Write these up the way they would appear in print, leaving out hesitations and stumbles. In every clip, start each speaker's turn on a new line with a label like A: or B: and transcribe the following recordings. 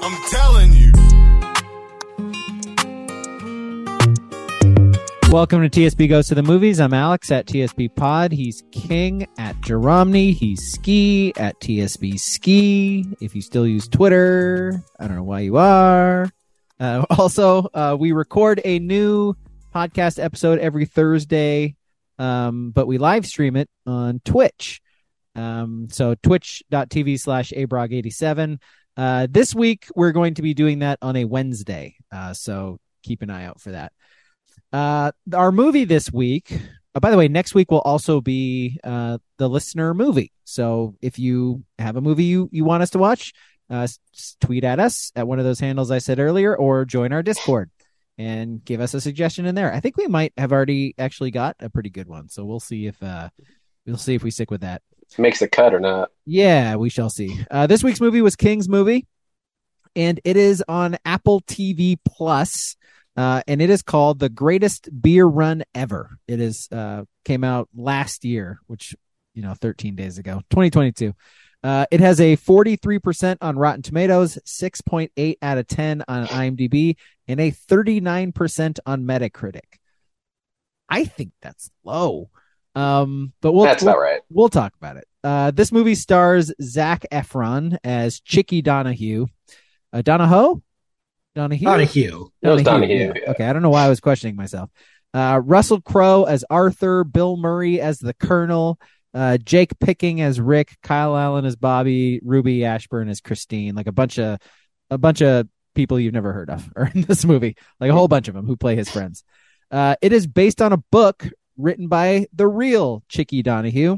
A: I'm telling you.
B: Welcome to TSP Goes to the Movies. I'm Alex at TSP Pod. He's King at Jeromney. He's Ski at TSP Ski. If you still use Twitter, I don't know why you are. Also, we record a new podcast episode every Thursday, but we live stream it on Twitch. So twitch.tv/abrog87. This week, we're going to be doing that on a Wednesday. So keep an eye out for that. Our movie this week, by the way, next week will also be the listener movie. So if you have a movie you want us to watch, tweet at us at one of those handles I said earlier, or join our Discord and give us a suggestion in there. I think we might have already actually got a pretty good one. So we'll see if we stick with that.
C: Makes the cut or not.
B: Yeah, we shall see. This week's movie was King's Movie, and it is on Apple TV Plus. And it is called The Greatest Beer Run Ever. It is came out last year, which, 13 days ago, 2022. It has a 43% on Rotten Tomatoes, 6.8 out of 10 on IMDb, and a 39% on Metacritic. I think that's low. But
C: that's about right.
B: We'll talk about it. This movie stars Zac Efron as Chicky Donahue. Donahue.
C: Donahue.
B: Yeah.
C: Yeah.
B: Okay, I don't know why I was questioning myself. Russell Crowe as Arthur, Bill Murray as the Colonel, Jake Picking as Rick, Kyle Allen as Bobby, Ruby Ashburn as Christine. Like a bunch of people you've never heard of are in this movie. Like a whole bunch of them who play his friends. It is based on a book written by the real Chicky Donahue.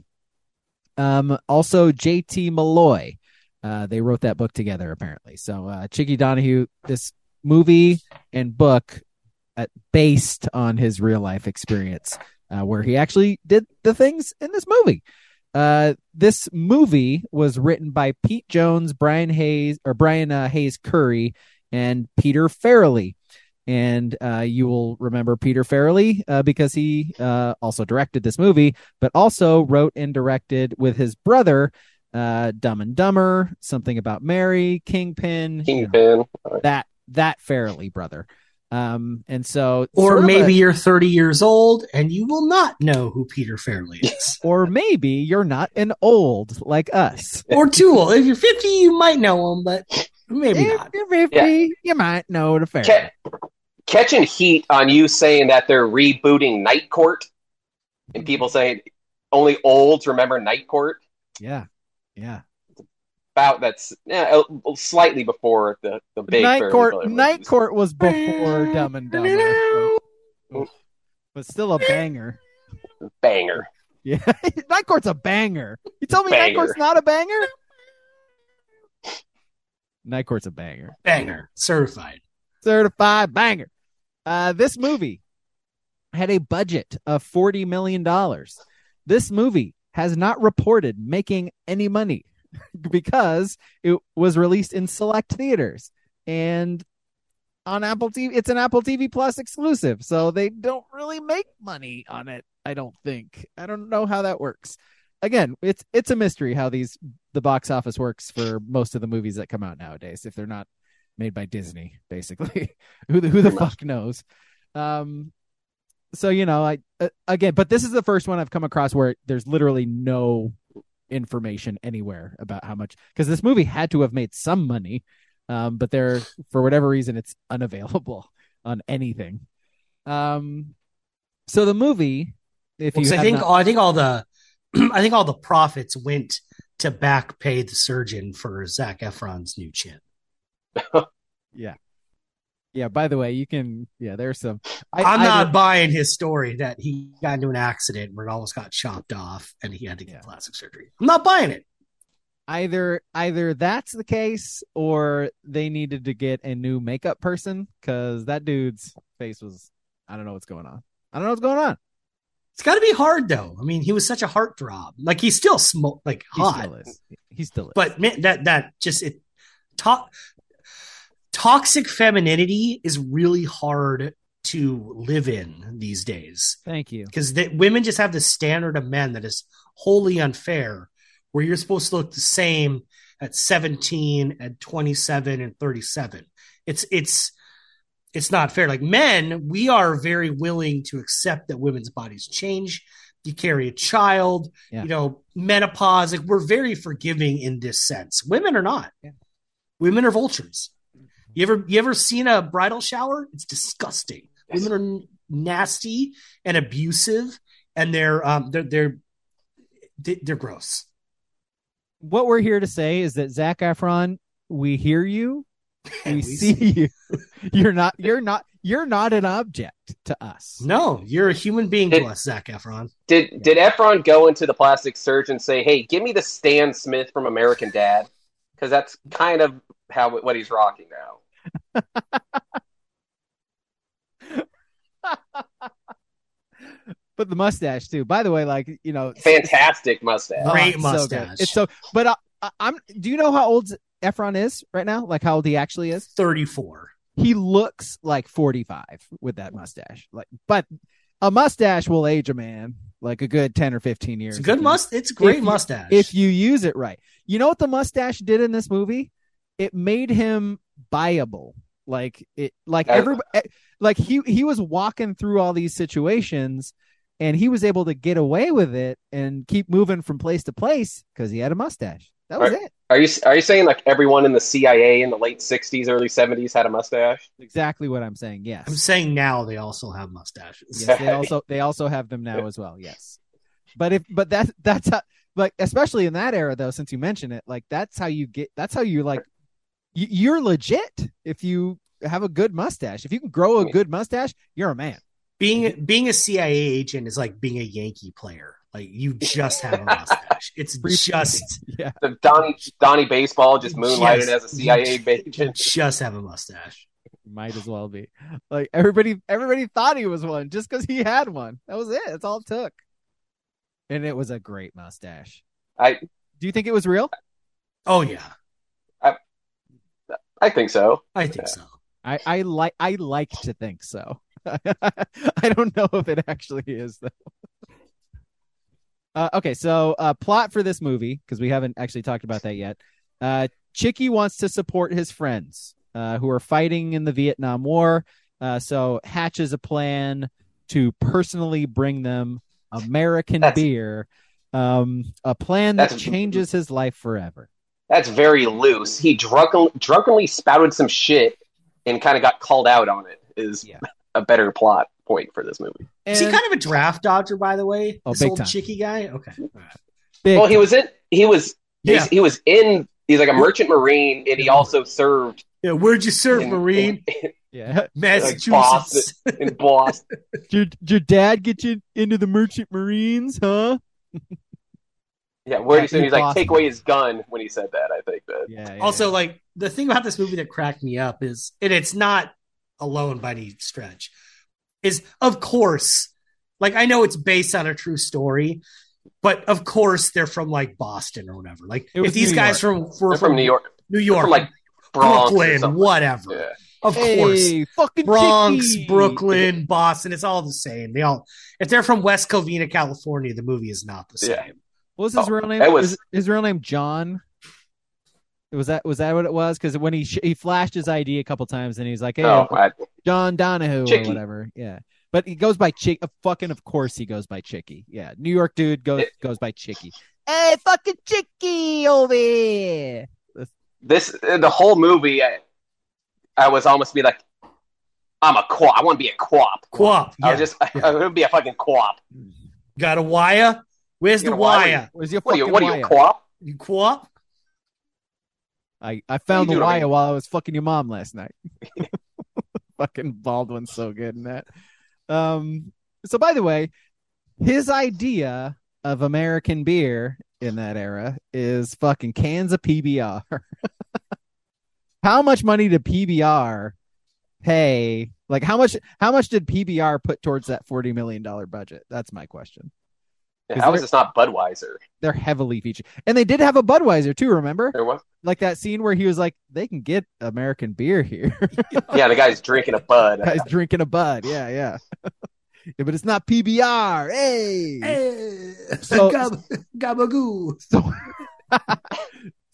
B: Also J.T. Malloy. They wrote that book together, apparently. So Chicky Donahue, this movie and book based on his real life experience, where he actually did the things in this movie. This movie was written by Pete Jones, Brian Hayes Curry, and Peter Farrelly. And you will remember Peter Farrelly because he also directed this movie, but also wrote and directed with his brother, Dumb and Dumber, Something About Mary, Kingpin, that Farrelly brother. And so,
D: or maybe you're 30 years old and you will not know who Peter Farrelly is.
B: Or maybe you're not an old like us,
D: or too old. If you're 50, you might know him, but maybe not.
B: If you're 50, you might know the Farrelly.
C: Catching heat on you saying that they're rebooting Night Court, and people saying only olds remember Night Court.
B: Yeah.
C: That's slightly before the big
B: Night Court. Night Court was before Dumb and Dumber, but still a banger.
C: Banger.
B: Yeah, Night Court's a banger. You tell me Night Court's not a banger? Night Court's a banger.
D: Banger. Certified
B: banger. This movie had a budget of $40 million. This movie has not reported making any money because it was released in select theaters and on Apple TV. It's an Apple TV Plus exclusive, so they don't really make money on it. I don't think. I don't know how that works. Again, it's a mystery how the box office works for most of the movies that come out nowadays, if they're not made by Disney, basically. who the fuck knows? So, again, but this is the first one I've come across where there's literally no information anywhere about how much, because this movie had to have made some money, but for whatever reason, it's unavailable on anything. So the movie, I
D: think all the profits went to back pay the surgeon for Zac Efron's new chin.
B: Yeah, by the way, there's some.
D: I'm not buying his story that he got into an accident where it almost got chopped off and he had to get plastic surgery. I'm not buying it.
B: Either that's the case or they needed to get a new makeup person because that dude's face was, I don't know what's going on.
D: It's got to be hard though. I mean, he was such a heartthrob. Like he's still hot.
B: He still is.
D: But man, that just toxic femininity is really hard to live in these days.
B: Thank you.
D: Because women just have this standard of men that is wholly unfair, where you're supposed to look the same at 17, at 27, and 37. It's not fair. Like men, we are very willing to accept that women's bodies change. You carry a child, menopause. Like, we're very forgiving in this sense. Women are not.
B: Yeah.
D: Women are vultures. You ever seen a bridal shower? It's disgusting. Yes. Women are nasty and abusive, and they're gross.
B: What we're here to say is that Zac Efron, we hear you, we see you. You're not an object to us.
D: No, you're a human being to us, Zac Efron.
C: Did Efron go into the plastic surgeon and say, "Hey, give me the Stan Smith from American Dad"? Because that's kind of what he's rocking now.
B: But the mustache too. By the way,
C: fantastic mustache,
D: great mustache.
B: It's so. But do you know how old Efron is right now? Like how old he actually is?
D: 34.
B: He looks like 45 with that mustache. But a mustache will age a man like a good 10 or 15 years.
D: It's a good mustache. It's a great mustache
B: if you use it right. You know what the mustache did in this movie? It made him buyable. He was walking through all these situations, and he was able to get away with it and keep moving from place to place because he had a mustache. That was it.
C: Are you saying like everyone in the CIA in the late 60s, early 70s had a mustache?
B: Exactly what I'm saying. Yes.
D: I'm saying now they also have mustaches.
B: Yes, they also have them now as well. Yes. But that's how, like, especially in that era though, since you mentioned it, like that's how you're legit if you have a good mustache. If you can grow a good mustache, you're a man.
D: Being a CIA agent is like being a Yankee player. Like, you just have a mustache. It's just
C: The Donnie Baseball just moonlighted as a CIA agent.
D: Just have a mustache.
B: Might as well be. Like, everybody thought he was one just because he had one. That was it. That's all it took. And it was a great mustache. Do you think it was real?
D: Oh yeah.
C: I think so.
D: I think so.
B: I like to think so. I don't know if it actually is though. Okay, so plot for this movie, because we haven't actually talked about that yet. Chicky wants to support his friends who are fighting in the Vietnam War, so hatches a plan to personally bring them American beer, a plan that changes his life forever.
C: That's very loose. He drunkenly spouted some shit and kind of got called out on it. Is a better plot point for this movie.
D: Is he kind of a draft dodger, by the way?
B: Oh,
D: this
B: big
D: old
B: time.
D: Chicky guy? Okay.
C: Well, he was like a merchant marine, and he also served.
D: Yeah, where'd you serve, Marine? Massachusetts.
C: Like in Boston.
B: Did your dad get you into the merchant marines, huh?
C: Yeah, where he said he's like, take away his gun when he said that, I think that.
B: Yeah.
D: Also, like, the thing about this movie that cracked me up is, and it's not alone by any stretch, is, of course, like, I know it's based on a true story, but of course they're from like Boston or whatever. Like, if these guys were from
C: New York,
D: from
C: like Bronx,
D: Brooklyn, whatever.
C: Yeah.
D: Of course,
B: fucking
D: Bronx,
B: Chicky.
D: Brooklyn, Boston, it's all the same. If they're from West Covina, California, the movie is not the same.
C: Yeah.
B: What was his real name? Was his real name John? Was that what it was? Because when he flashed his ID a couple times, and he's like, "Hey, John Donahue"
C: Chicky.
B: or whatever. Yeah, but he goes by Chick. Fucking, of course, he goes by Chicky. Yeah, New York dude goes by Chicky. Hey, fucking Chicky over here.
C: The whole movie, I was almost be like, I'm a quap. I want to be a quap.
D: Quap.
C: I would be a fucking quap.
D: Got a wire? Where's the wire?
B: Where's your
C: What
B: fucking
C: are
B: wire?
C: you, a quap?
D: You quap?
B: I found the
C: doing,
B: wire
C: man?
B: while I was fucking your mom last night. Fucking Baldwin's so good in that. So by the way, his idea of American beer in that era is fucking cans of PBR. How much money did PBR pay? Like, how much did PBR put towards that $40 million budget? That's my question.
C: Yeah, how is this not Budweiser?
B: They're heavily featured. And they did have a Budweiser too, remember?
C: There was?
B: Like that scene where he was like, they can get American beer here.
C: Yeah, the guy's drinking a Bud.
B: Guy's drinking a Bud. Yeah. Yeah, but it's not PBR. Hey.
D: So, gabagoo.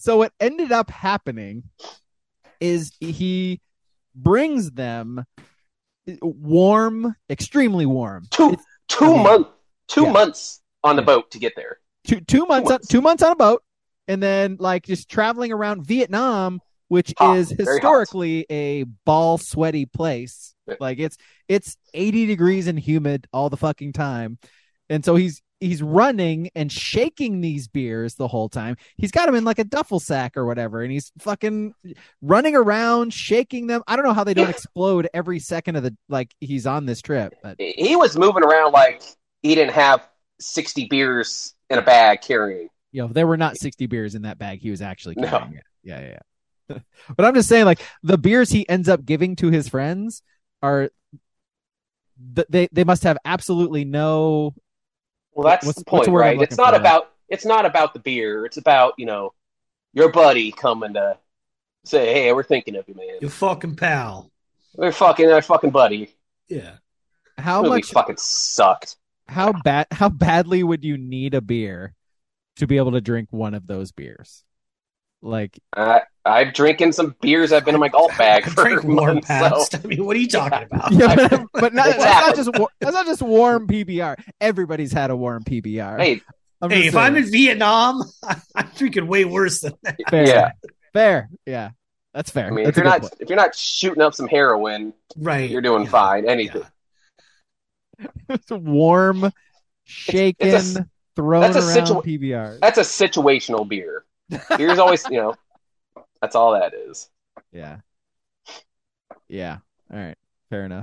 B: So what ended up happening is he brings them warm, extremely warm.
C: Two months on the boat to get there.
B: Two months on a boat, and then like just traveling around Vietnam, which is historically a ball sweaty place. Like it's 80 degrees and humid all the fucking time. And so he's running and shaking these beers the whole time. He's got them in like a duffel sack or whatever, and he's fucking running around, shaking them. I don't know how they don't explode every second of the like he's on this trip. But
C: he was moving around like he didn't have 60 beers in a bag carrying.
B: You know, there were not 60 beers in that bag. He was actually carrying it. Yeah. But I'm just saying, like, the beers he ends up giving to his friends are they must have absolutely no.
C: Well, that's the point, right? It's not about the beer. It's about, you know, your buddy coming to say, "Hey, we're thinking of you, man.
D: Your fucking pal.
C: We're our fucking buddy."
D: Yeah.
B: How
C: much fucking sucked?
B: How badly would you need a beer to be able to drink one of those beers? Like,
C: I'm drinking some beers. I've been in my golf bag for months.
D: So. I mean, what are you talking about?
B: Yeah, but that's not just warm PBR. Everybody's had a warm PBR.
C: Hey,
D: if I'm in Vietnam, I'm drinking way worse than that.
B: Fair. Yeah, that's fair.
C: I mean, if you're not shooting up some heroin,
D: right,
C: you're doing fine. Anything.
B: It's warm, shaken, thrown around PBR.
C: That's a situational beer. Beer's always, you know, that's all that is.
B: Yeah. All right. Fair enough.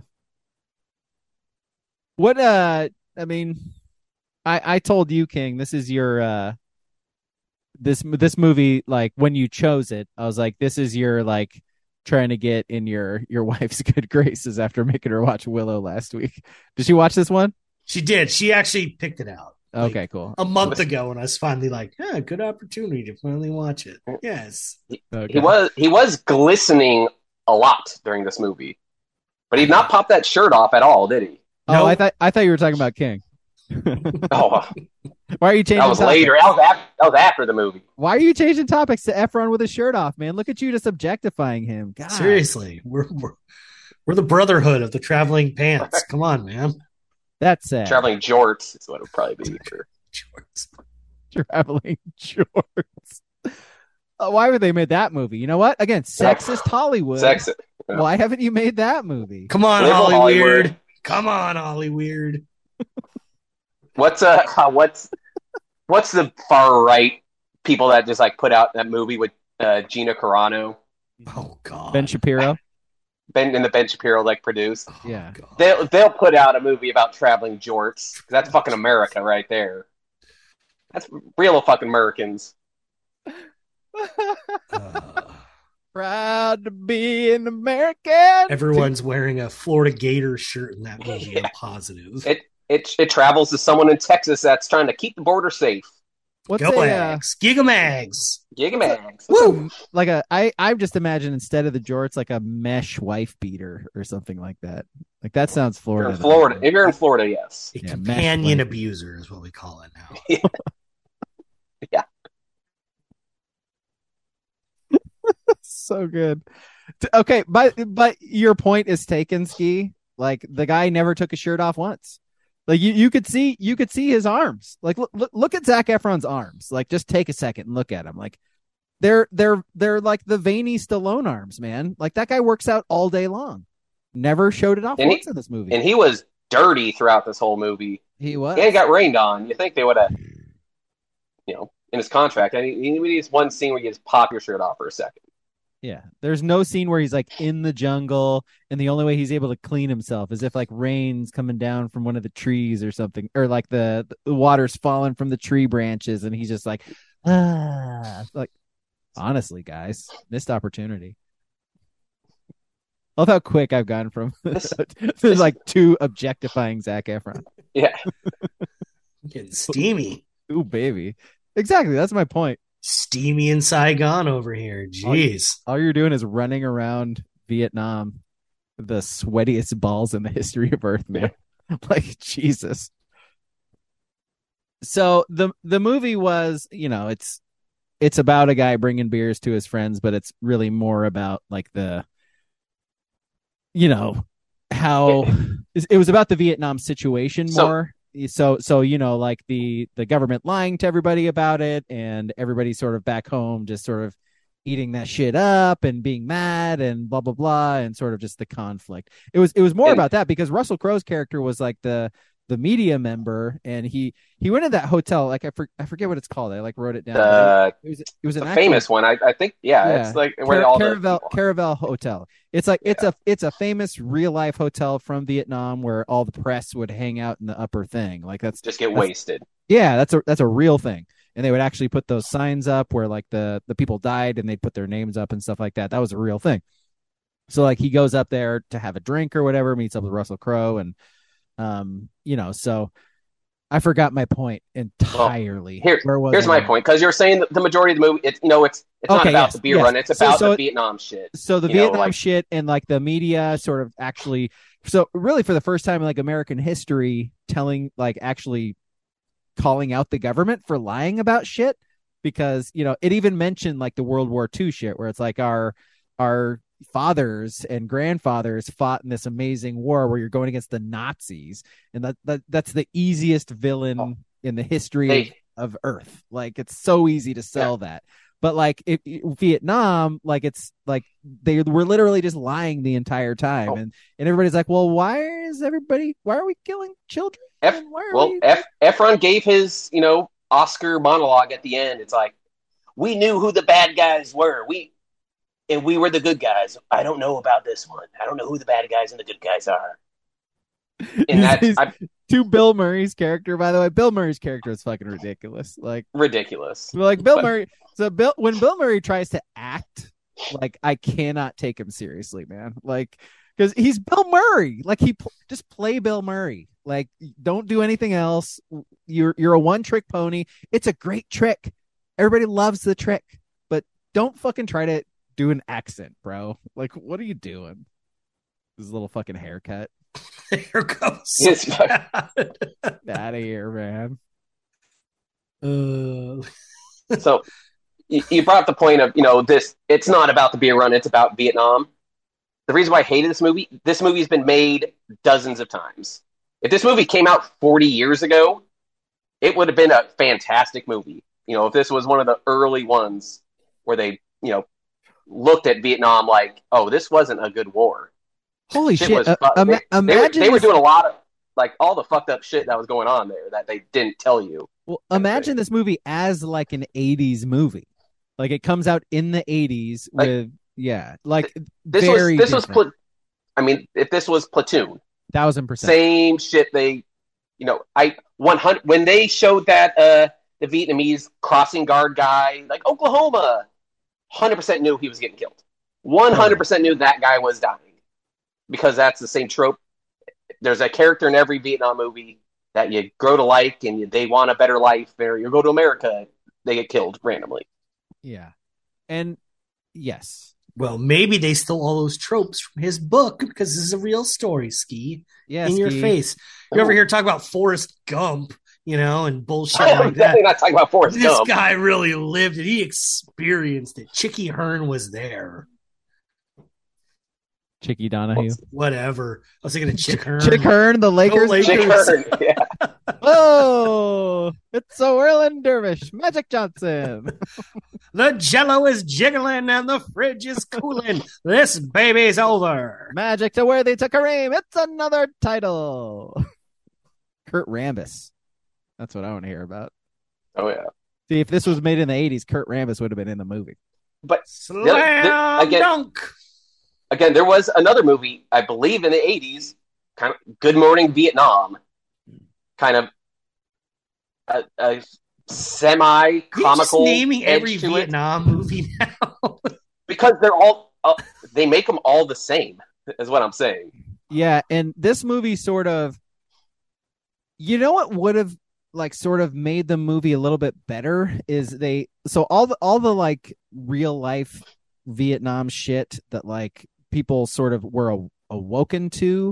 B: What, I mean, I told you, King, this is your, this movie, like, when you chose it, I was like, this is your, like, trying to get in your wife's good graces after making her watch Willow last week. Did she watch this one?
D: She did. She actually picked it out.
B: Okay, cool.
D: A month ago, and I was finally like, good opportunity to finally watch it. Yes.
C: Okay. He was glistening a lot during this movie, but he did not pop that shirt off at all, did he?
B: Oh, I thought you were talking about King.
C: Oh,
B: why are you changing?
C: That was
B: topics?
C: Later. That was after the movie.
B: Why are you changing topics to Efron with his shirt off, man? Look at you just objectifying him. God.
D: Seriously, we're the brotherhood of the traveling pants. Come on, man.
B: That's sad.
C: Traveling jorts is what it would probably be for
D: jorts.
B: Traveling jorts. Why would they made that movie? You know what? Again, sexist Hollywood.
C: Sexist. Yeah.
B: Why haven't you made that movie?
D: Come on, Hollywood. Come on, Hollywood.
C: What's the far right people that just like put out that movie with Gina Carano?
D: Oh God.
B: Ben Shapiro.
C: Ben Shapiro like produced.
D: Oh,
B: yeah.
C: God. They'll put out a movie about traveling jorts. That's fucking America right there. That's real fucking Americans.
B: Proud to be an American.
D: Everyone's wearing a Florida Gators shirt in that movie. I'm positive.
C: It travels to someone in Texas that's trying to keep the border safe.
D: Gigamags.
C: Woo!
B: I've just imagined instead of the jorts, like a mesh wife beater or something like that. Like that sounds Florida.
C: If you're in Florida, yes.
D: A companion abuser is what we call it now.
C: Yeah.
B: So good. Okay, but your point is taken, Ski. Like the guy never took his shirt off once. Like you could see his arms. Like look at Zac Efron's arms. Like just take a second and look at them. Like they're like the veiny Stallone arms, man. Like that guy works out all day long. Never showed it off once in this movie.
C: And he was dirty throughout this whole movie.
B: He was.
C: He got rained on. You think they would have, in his contract. He needs one scene where you just pop your shirt off for a second.
B: Yeah, there's no scene where he's like in the jungle and the only way he's able to clean himself is if like rain's coming down from one of the trees or something, or like the water's falling from the tree branches and he's just like, like honestly, guys, missed opportunity. I love how quick I've gone from there's like two objectifying Zac Efron.
C: Yeah,
D: getting steamy.
B: Ooh, baby, exactly. That's my point.
D: Steamy in Saigon over here. Jeez.
B: All you're doing is running around Vietnam, the sweatiest balls in the history of Earth, man. Like, Jesus. So the movie was, it's it's about a guy bringing beers to his friends, but it's really more about like how it was about the Vietnam situation more. So like the government lying to everybody about it, and everybody sort of back home just sort of eating that shit up and being mad and blah blah blah, and sort of just the conflict. It was more about that, because Russell Crowe's character was like the media member, and he went to that hotel, like I forget what it's called. I like wrote it down. It was a
C: famous one. I think it's like where
B: Caravel Hotel. It's like it's a famous real life hotel from Vietnam where all the press would hang out in the upper thing. Like that's
C: wasted.
B: Yeah, that's a real thing. And they would actually put those signs up where like the people died, and they'd put their names up and stuff like that. That was a real thing. So like he goes up there to have a drink or whatever, meets up with Russell Crowe, and so I forgot my point entirely.
C: Here's my point, because you're saying that the majority of the movie, it's not about the beer run, it's about the Vietnam shit.
B: So the Vietnam shit, and like the media sort of actually, so really for the first time in like American history, actually calling out the government for lying about shit, because it even mentioned like the World War II shit, where it's like our fathers and grandfathers fought in this amazing war where you're going against the Nazis, and that's the easiest villain in the history of Earth. Like it's so easy to sell that. But like Vietnam, like it's like they were literally just lying the entire time, and everybody's like, well, why are we killing children?
C: Efron gave his Oscar monologue at the end. It's like, we knew who the bad guys were. And we were the good guys. I don't know about this one. I don't know who the bad guys and the good guys are. And that's
B: to Bill Murray's character, by the way. Bill Murray's character is fucking ridiculous. Like
C: ridiculous.
B: Like Bill Murray. So when Bill Murray tries to act, like I cannot take him seriously, man. Like because he's Bill Murray. Like just play Bill Murray. Like don't do anything else. You're a one-trick pony. It's a great trick. Everybody loves the trick, but don't fucking try to do an accent, bro. Like, what are you doing? This little fucking haircut.
D: Here goes.
B: Out of here, man.
C: So you brought up the point of this. It's not about the beer run. It's about Vietnam. The reason why I hated this movie's been made dozens of times. If this movie came out 40 years ago, it would have been a fantastic movie. If this was one of the early ones where they looked at Vietnam like, oh, this wasn't a good war.
B: Holy shit!
C: Imagine they were doing a lot of like all the fucked up shit that was going on there that they didn't tell you.
B: Well, imagine this movie as like an 80s movie. Like it comes out in the 80s with
C: if this was Platoon,
B: 1000%,
C: same shit. They, 100 when they showed that the Vietnamese crossing guard guy, like Oklahoma. 100% knew he was getting killed. 100% knew that guy was dying, because that's the same trope. There's a character in every Vietnam movie that you grow to like, and they want a better life. Or you go to America, they get killed randomly.
B: Yeah, and yes.
D: Well, maybe they stole all those tropes from his book, because this is a real story, Ski.
B: Yeah,
D: in your face. You ever hear talk about Forrest Gump? And bullshit like that.
C: Definitely not talking about Forrest Gump.
D: This guy really lived it. He experienced it. Chicky Hearn was there.
B: Chicky Donahue.
D: Whatever. I was thinking of Chick Hearn.
B: Chick Hearn, the Lakers.
C: Chick Hearn, yeah.
B: Oh, it's a whirling dervish. Magic Johnson.
D: The jello is jiggling and the fridge is cooling. This baby's over.
B: Magic to where they took Kareem. It's another title. Kurt Rambis. That's what I want to hear about.
C: Oh, yeah.
B: See, if this was made in the 80s, Kurt Rambis would have been in the movie.
C: But
D: Slam dunk.
C: Again, there was another movie, I believe, in the 80s, kind of Good Morning Vietnam, kind of a semi-comical.
D: You're just naming every Vietnam movie now.
C: Because they make them all the same, is what I'm saying.
B: Yeah, and this movie sort of, what would have sort of made the movie a little bit better is all the like real life Vietnam shit that like people sort of were awoken to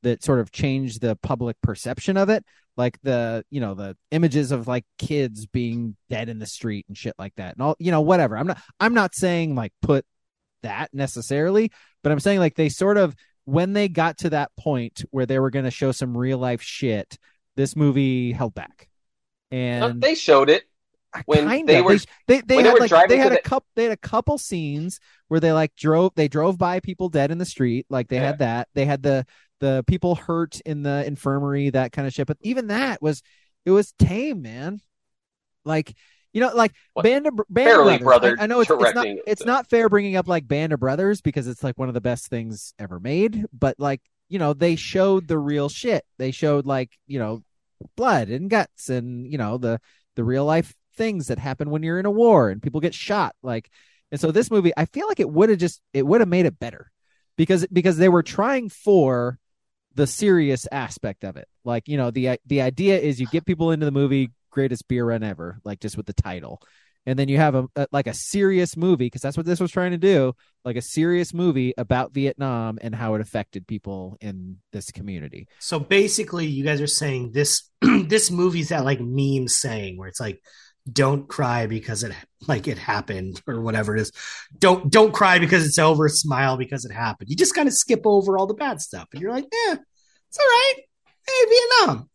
B: that sort of changed the public perception of it, like the images of like kids being dead in the street and shit like that, and all, whatever. I'm not saying like put that necessarily, but I'm saying like they sort of, when they got to that point where they were going to show some real life shit, this movie held back. And
C: they showed it when they were
B: they had a couple scenes where they drove by people dead in the street, like they had that. They had the people hurt in the infirmary, that kind of shit. But even that was tame, man. Like, Band of Brothers. I know it's not fair bringing up like Band of Brothers because it's like one of the best things ever made. But like, they showed the real shit. They showed like, blood and guts and, the real life things that happen when you're in a war and people get shot. Like, and so this movie, I feel like it would have made it better because they were trying for the serious aspect of it. Like, the idea is you get people into the movie, greatest beer run ever, like just with the title. And then you have a serious movie, because that's what this was trying to do, like a serious movie about Vietnam and how it affected people in this community.
D: So basically, you guys are saying this this movie's that like meme saying where it's like, don't cry because it happened or whatever it is. Don't cry because it's over. Smile because it happened. You just kind of skip over all the bad stuff, and you're like, yeah, it's all right. Hey, Vietnam,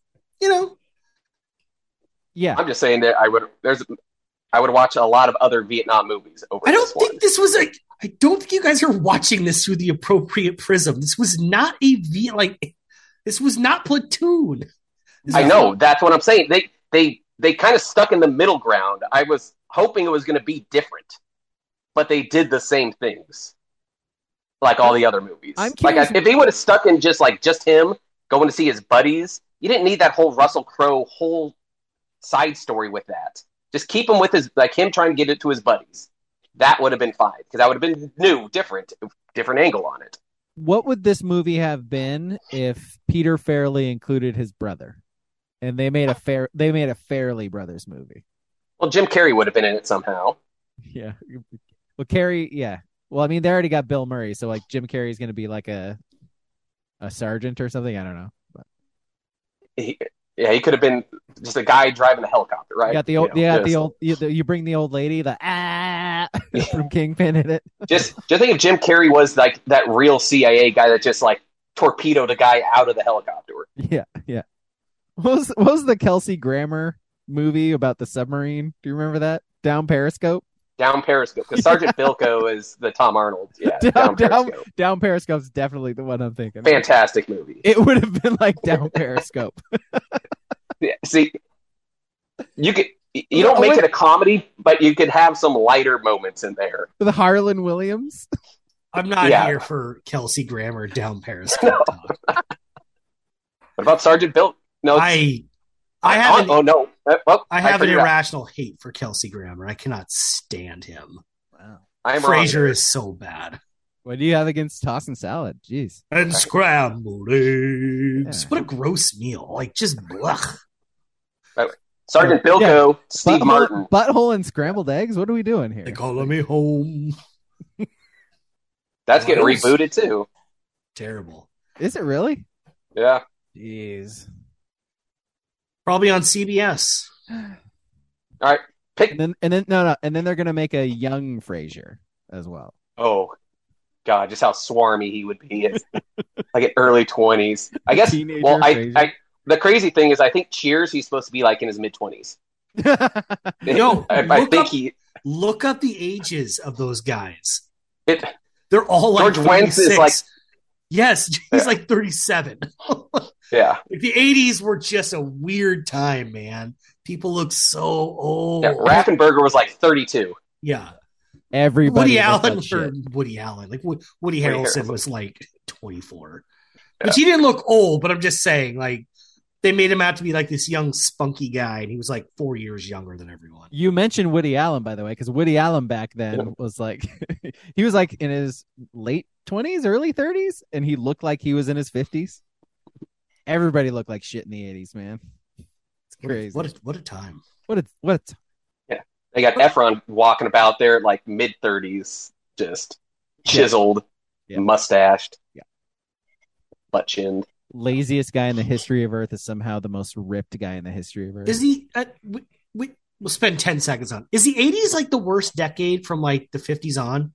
B: Yeah,
C: I'm just saying that I would watch a lot of other Vietnam movies over. I don't
D: think you guys are watching this through the appropriate prism. This was not this was not Platoon.
C: I know, that's what I'm saying. They kind of stuck in the middle ground. I was hoping it was going to be different, but they did the same things, like all the other movies. Like if they would have stuck in just him going to see his buddies, you didn't need that whole Russell Crowe whole side story with that. Just keep him with him trying to get it to his buddies. That would have been fine, because that would have been new, different angle on it.
B: What would this movie have been if Peter Farrelly included his brother, and they made a Farrelly Brothers movie?
C: Well, Jim Carrey would have been in it somehow.
B: Yeah. Well, Carrey, yeah. Well, I mean, they already got Bill Murray, so like Jim Carrey's going to be like a sergeant or something. I don't know. But
C: he could have been just a guy driving a helicopter, right?
B: You bring the old lady, from Kingpin in it.
C: Just think if Jim Carrey was like that real CIA guy that just like torpedoed a guy out of the helicopter.
B: Yeah. What was the Kelsey Grammer movie about the submarine? Do you remember that? Down Periscope?
C: Down Periscope, because Sergeant Bilko is the Tom Arnold. Yeah,
B: Down Periscope's definitely the one I'm thinking.
C: Fantastic movie.
B: It would have been like Down Periscope.
C: Yeah, see, you don't make it a comedy, but you could have some lighter moments in there.
B: With Harlan Williams.
D: I'm not here for Kelsey Grammer Down Periscope.
C: What about Sergeant Bilko? No,
D: I have an irrational hate for Kelsey Grammer. I cannot stand him.
B: Wow.
D: Frasier is so bad.
B: What do you have against tossing salad? Jeez.
D: And scrambled eggs. Yeah. What a gross meal. Like, just blech.
C: Sergeant Bilko, Steve Martin.
B: Butthole and scrambled eggs? What are we doing here?
D: They calling me home.
C: That's getting rebooted, too.
D: Terrible.
B: Is it really?
C: Yeah.
B: Jeez.
D: Probably on CBS.
C: All right.
B: And then they're gonna make a young Frasier as well.
C: Oh God, just how swarmy he would be like at early 20s. I guess. Well, I the crazy thing is, I think Cheers, he's supposed to be like in his mid 20s.
D: Look up the ages of those guys.
C: They're
D: all like
C: George Wentz is like.
D: Yes, he's like 37.
C: Yeah.
D: Like the 80s were just a weird time, man. People look so old.
C: Yeah, Raffensperger was like 32.
D: Yeah.
B: Everybody.
D: Woody Allen. Like Woody Harrelson was like 24. Yeah. Which he didn't look old, but I'm just saying, like, they made him out to be like this young, spunky guy, and he was like 4 years younger than everyone.
B: You mentioned Woody Allen, by the way, because Woody Allen back then was like, he was like in his late 20s, early 30s, and he looked like he was in his 50s. Everybody looked like shit in the 80s, man. It's crazy.
D: What a time.
B: What a time.
C: Yeah. They got Efron walking about there at like mid 30s, just chiseled, mustached, butt chinned.
B: laziest guy in the history of Earth is somehow the most ripped guy in the history of Earth.
D: Is he? We'll spend 10 seconds on. Is the 80s like the worst decade from like the 50s on?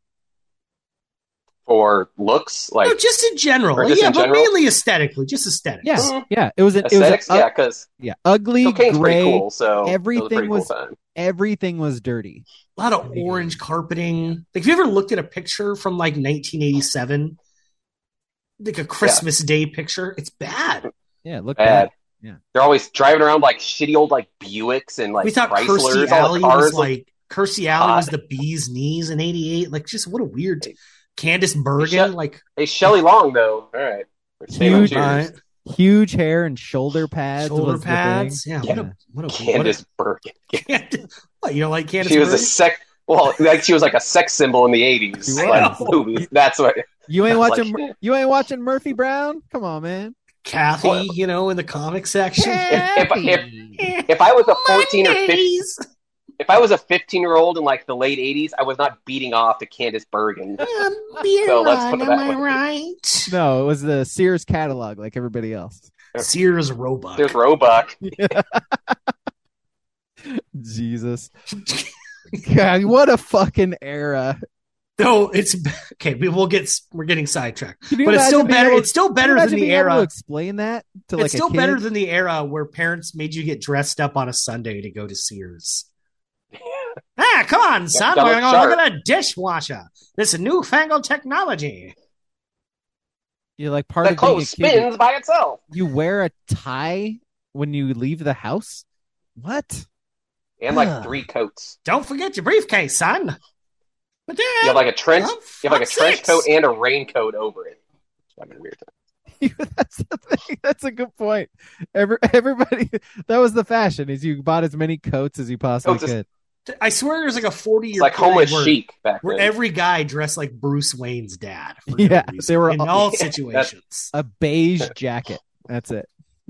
C: For looks, like
D: No, just in general.
C: Or just
D: Yeah,
C: in
D: but
C: general?
D: mainly aesthetically, just aesthetics.
B: Yeah. It was
C: aesthetics, yeah, because
B: ugly,
C: cocaine's pretty
B: gray.
C: cool. So
B: everything
C: it was a pretty cool time.
B: Everything was dirty.
D: A lot of orange carpeting. Like, have you ever looked at a picture from like 1987? Like a Christmas Day picture? It's bad.
B: Yeah, look
C: Bad.
B: bad. Yeah.
C: They're always driving around like shitty old like Buicks and like
D: We thought
C: Chryslers.
D: Kirstie
C: All
D: Alley
C: the cars
D: was like Kirstie Alley was
C: God.
D: the bee's knees in '88. Like, just what a weird. Candice Bergen,
C: Shut-
D: like
C: Hey, Shelley Long though. All right. We're staying on
B: Huge.
C: Cheers.
B: Huge hair and shoulder pads.
D: shoulder
B: was the
D: pads.
B: thing.
D: Yeah, what a
C: Candice Bergen.
D: what, you don't like Candice
C: She was
D: Bergen?
C: she was like a sex symbol in the 80s.
B: She
C: Like
B: was.
C: movies. That's what.
B: You ain't
C: I was
B: watching.
C: like,
B: You ain't watching Murphy Brown. Come on, man.
D: Kathy,
C: What?
D: in the comic section.
C: If I was a 14 or 15,
D: Mondays.
C: if I was a 15-year-old in like the late 80s, I was not beating off to Candice Bergen. So let's put it that way.
D: right?
B: No, it was the Sears catalog, like everybody else.
D: Sears Roebuck.
C: There's Roebuck.
B: Jesus. God, what a fucking era.
D: No, it's okay. We're getting sidetracked,
B: Can you
D: but it's still
B: imagine being
D: better.
B: able-
D: It's still
B: can you
D: better than
B: imagine
D: the
B: being able to
D: era.
B: explain that to like
D: It's still
B: a kid?
D: better than the era where parents made you get dressed up on a Sunday to go to Sears. Come on, son.
C: that
D: We're
C: looks
D: going to look
C: sharp.
D: at a dishwasher. This newfangled technology.
B: You're like part
C: That
B: of being a
C: clothes
B: kid.
C: spins by itself.
B: You wear a tie when you leave the house? What?
C: And like
B: Ugh.
C: 3 coats.
D: Don't forget your briefcase, son. But Dad,
C: You have like a trench.
D: I'm
C: You have like a trench
D: 6.
C: coat and a raincoat over it. It's fucking weird.
B: That's the thing. That's a good point. Everybody, that was the fashion. Is you bought as many coats as you possibly
C: Coats is-
B: could.
D: I swear there's like a 40-year
C: It's like homeless
D: where,
C: chic back
D: where
C: then.
D: every guy dressed like Bruce Wayne's dad. For
B: Yeah,
D: no reason,
B: they were
D: in
B: all-
D: all
C: Yeah,
D: situations.
B: A beige jacket. That's it.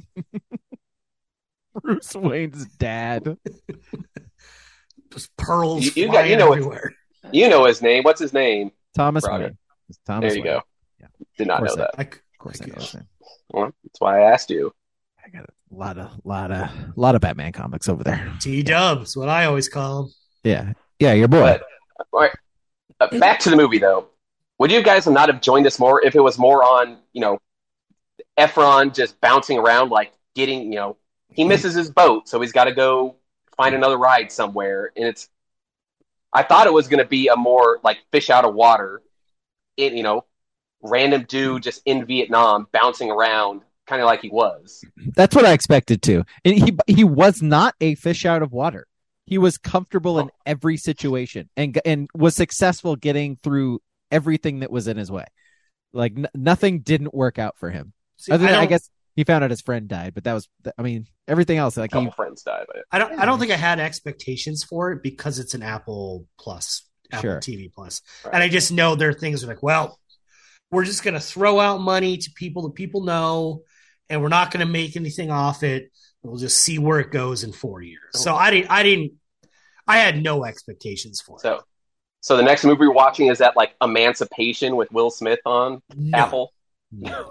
B: Bruce Wayne's dad.
D: Just pearls
C: You got-
D: flying
C: you know it.
D: everywhere.
C: You know his name. What's his name?
B: Thomas
C: Roger.
B: Wayne. It's Thomas
C: There you
B: Wayne.
C: go.
B: Yeah.
C: Did not
B: Of
C: know
B: course
C: that.
B: Of course I know his name.
C: Well, that's why I asked you.
B: I got a lot of Batman comics over there.
D: T-dubs, what I always call them.
B: Yeah, your boy.
C: But all right, back to the movie though. Would you guys not have joined us more if it was more on, Efron just bouncing around, like getting, he misses his boat, so he's got to go find another ride somewhere, and I thought it was going to be a more like fish out of water, random dude just in Vietnam bouncing around, kind of like he was.
B: That's what I expected too. And he was not a fish out of water. He was comfortable in every situation and was successful getting through everything that was in his way. Like nothing didn't work out for him.
D: See,
B: Other than, I guess he found out his friend died, but that was, everything else. Like
C: A couple friends died. But
D: I don't think I had expectations for it because it's an Apple Plus, Apple
B: Sure.
D: TV Plus,
C: Right.
D: and I just know there are things that are like, well, we're just going to throw out money to people that people know, and we're not going to make anything off it. We'll just see where it goes in 4 years. So I had no expectations for it.
C: So the next movie we're watching is that like Emancipation with Will Smith on
D: No.
C: Apple.
D: No.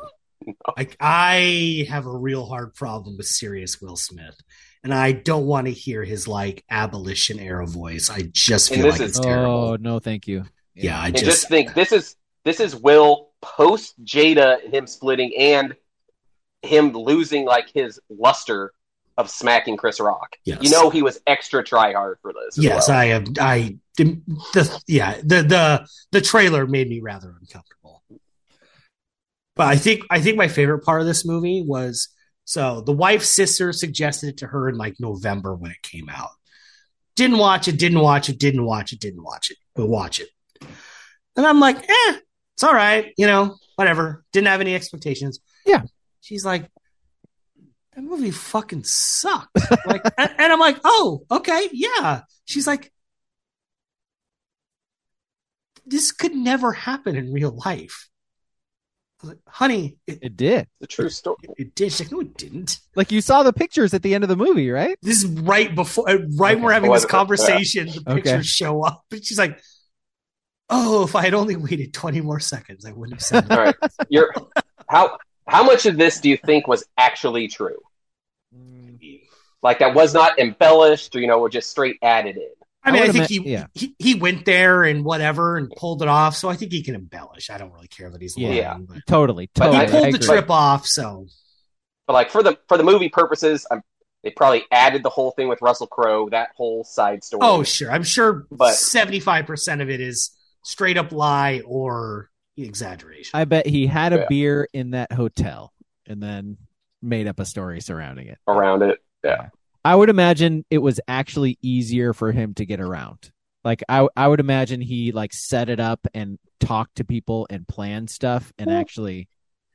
D: I have a real hard problem with serious Will Smith, and I don't want to hear his like abolition era voice. I just
C: And
D: feel
C: this
D: like
C: is-
D: it's terrible.
B: Oh, no, thank you.
D: Yeah, I
C: And
D: just,
C: just think this is Will post Jada, him splitting and him losing like his luster of smacking Chris Rock.
D: Yes.
C: He was extra try hard for this. as
D: yes,
C: well.
D: I have. The trailer made me rather uncomfortable. But I think my favorite part of this movie was the wife's sister suggested it to her in like November when it came out. Didn't watch it, but watch it. And I'm like, it's all right, whatever. Didn't have any expectations.
B: Yeah.
D: She's like, that movie fucking sucked. Like, and I'm like, oh, okay, yeah. She's like, this could never happen in real life. I was like, honey,
B: It did.
C: The true story.
D: it did. She's like, no, it didn't.
B: Like you saw the pictures at the end of the movie, right?
D: This is right before, when we're having
C: Oh,
D: this
C: yeah.
D: conversation. The
B: Okay.
D: pictures show up, and she's like, "Oh, if I had only waited 20 more seconds, I wouldn't have said
C: All
D: that."
C: right. How How much of this do you think was actually true? Like that was not embellished, or just straight added in.
D: I mean, I think
B: yeah.
D: he went there and whatever and pulled it off. So I think he can embellish. I don't really care that he's lying.
C: Yeah.
D: But
B: Totally.
D: he pulled the trip off. So,
C: but like for the movie purposes, they probably added the whole thing with Russell Crowe, that whole side story.
D: Oh, sure. I'm sure
C: But
D: 75% of it is straight up lie or exaggeration.
B: I bet he had a beer in that hotel and then made up a story surrounding it.
C: Around it. Yeah.
B: I would imagine it was actually easier for him to get around. Like I would imagine he like set it up and talked to people and planned stuff and actually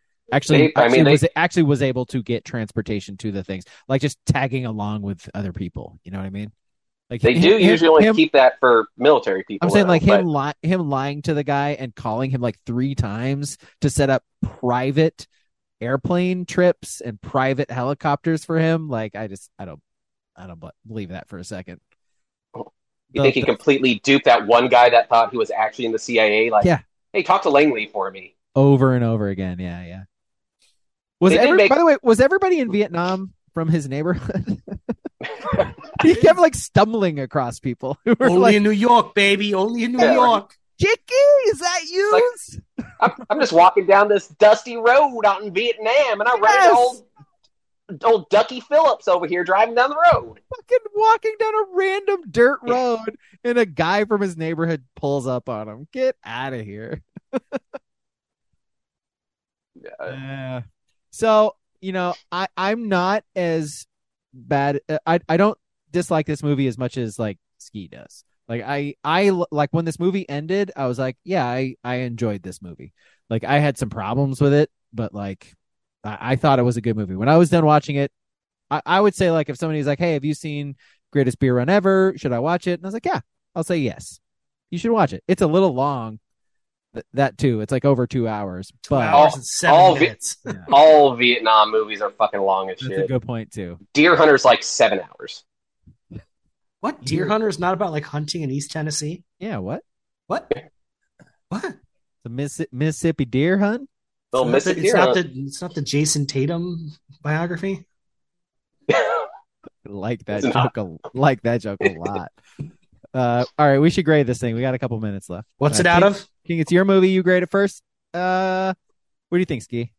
B: was able to get transportation to the things, like just tagging along with other people. You know what I mean? Like
C: they do usually only keep that for military people.
B: I'm saying like him lying to the guy and calling him like 3 times to set up private airplane trips and private helicopters for him. Like I don't believe that for a second.
C: You think he completely duped that one guy that thought he was actually in the CIA? Like,
B: yeah.
C: Hey, talk to Langley for me.
B: Over and over again. Yeah. By the way, was everybody in Vietnam from his neighborhood? He kept like stumbling across people who were
D: only in New York, baby. Only in New York.
B: Chicky, is that you?
C: Like, I'm just walking down this dusty road out in Vietnam, and I ran into old Ducky Phillips over here driving down the road.
B: Fucking walking down a random dirt road, and a guy from his neighborhood pulls up on him. Get out of here.
C: Yeah.
B: So, I'm not as bad. I don't dislike this movie as much as like Ski does. Like I like when this movie ended, I was like, yeah, I enjoyed this movie. Like I had some problems with it, but like I thought it was a good movie. When I was done watching it, I would say like if somebody's like, hey, have you seen Greatest Beer Run Ever? Should I watch it? And I was like, yeah, I'll say yes. You should watch it. It's a little long. That too. It's like over 2 hours. But
D: 2 hours and 7 minutes.
C: All Vietnam movies are fucking long as shit.
B: That's a good point too.
C: Deer Hunter's like 7 hours.
D: What? Deer Hunter is not about like hunting in East Tennessee?
B: Yeah, what?
D: The
B: Mississippi deer hunt?
D: It's not the Jason Tatum biography?
B: like that joke a lot. All right, we should grade this thing. We got a couple minutes left.
D: What's it out of?
B: King, it's your movie. You grade it first. What do you think, Ski?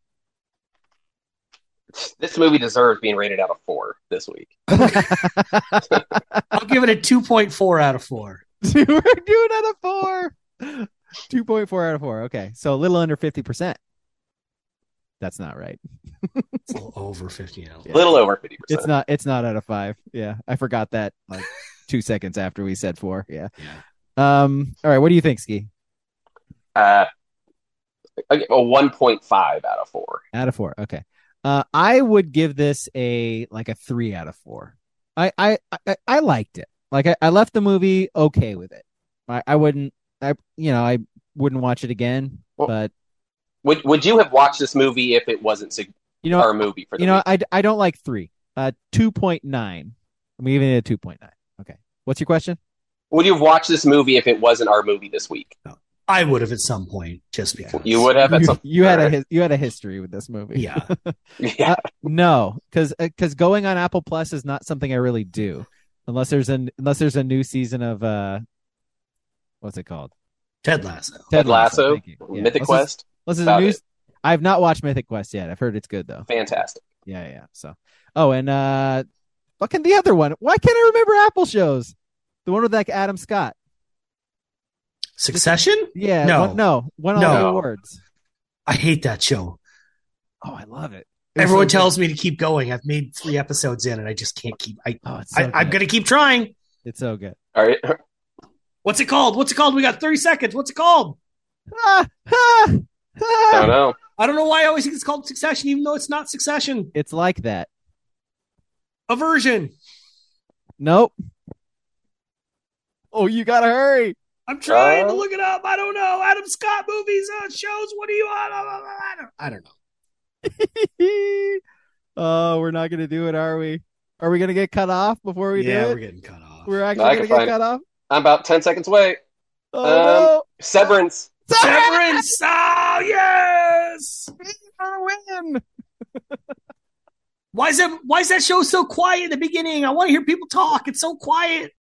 C: This movie deserves being rated out of 4 this week.
D: I'll give it a 2.4 out of 4.
B: We're doing out of 4. 2.4 out of 4. Okay, so a little under 50%. That's not right.
D: It's a little over 50.
C: A little over 50%.
B: It's not out of 5. Yeah, I forgot that like 2 seconds after we said 4. Yeah. All right, what do you think, Ski?
C: A 1.5 out of 4.
B: Out of 4. Okay. I would give this a 3 out of 4. I liked it. Like I left the movie okay with it. I wouldn't watch it again. Well, but
C: would you have watched this movie if it wasn't our movie for the week?
B: I don't like 3. 2.9. I'm giving it a 2.9. Okay. What's your question?
C: Would you have watched this movie if it wasn't our movie this week?
D: No. I would have at some point, just because.
C: You would have at some.
B: You had a history with this movie.
D: Yeah.
C: Yeah.
B: No, because going on Apple Plus is not something I really do, unless there's a new season of what's it called?
D: Ted Lasso.
C: Ted Lasso. Yeah. Mythic Quest.
B: I have not watched Mythic Quest yet. I've heard it's good though.
C: Fantastic.
B: Yeah. So, and fucking the other one. Why can't I remember Apple shows? The one with like Adam Scott.
D: Succession?
B: Yeah. Won all the awards.
D: I hate that show.
B: Oh, I love it.
D: Everyone tells me to keep going. I've made 3 episodes in, and I just can't keep. I'm gonna keep trying.
B: It's so good.
C: All right.
D: What's it called? We got 30 seconds. What's it called?
C: I don't know.
D: I don't know why I always think it's called Succession, even though it's not Succession.
B: It's like that.
D: Aversion.
B: Nope. Oh, you gotta hurry.
D: I'm trying to look it up. I don't know. Adam Scott movies, shows. What do you want? I don't know.
B: Oh, we're not going to do it, are we? Are we going to get cut off before we do it?
D: Yeah, we're getting cut off.
B: We're actually going to get cut off?
C: I'm about 10 seconds away.
B: Oh, no.
C: Severance.
D: Severance! Oh, yes!
B: Win!
D: Why is that show so quiet in the beginning? I want to hear people talk. It's so quiet.